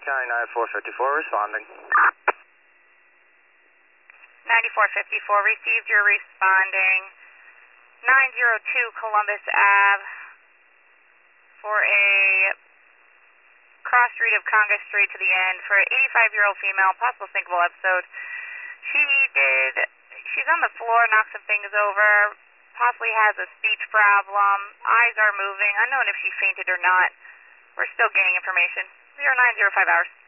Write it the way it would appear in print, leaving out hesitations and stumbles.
9454 responding. 9454, received your responding. 902 Columbus Ave for a cross street of Congress Street to the end for an 85-year-old female, possible syncopal episode. She's on the floor, knocked some things over, possibly has a speech problem, eyes are moving, unknown if she fainted or not. We're still gaining information. 0905 hours.